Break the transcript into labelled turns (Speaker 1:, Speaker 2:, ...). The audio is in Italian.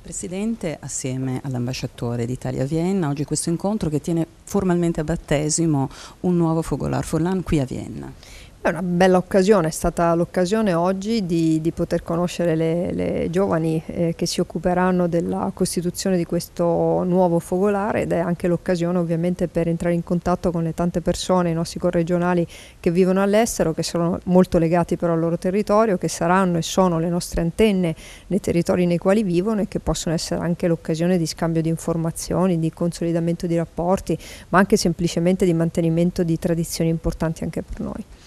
Speaker 1: Presidente, assieme all'ambasciatore d'Italia a Vienna, oggi questo incontro che tiene formalmente a battesimo un nuovo Fogolar Furlan qui a Vienna.
Speaker 2: È una bella occasione, è stata l'occasione oggi di poter conoscere le giovani che si occuperanno della costituzione di questo nuovo focolare, ed è anche l'occasione ovviamente per entrare in contatto con le tante persone, i nostri corregionali che vivono all'estero, che sono molto legati però al loro territorio, che saranno e sono le nostre antenne nei territori nei quali vivono e che possono essere anche l'occasione di scambio di informazioni, di consolidamento di rapporti, ma anche semplicemente di mantenimento di tradizioni importanti anche per noi.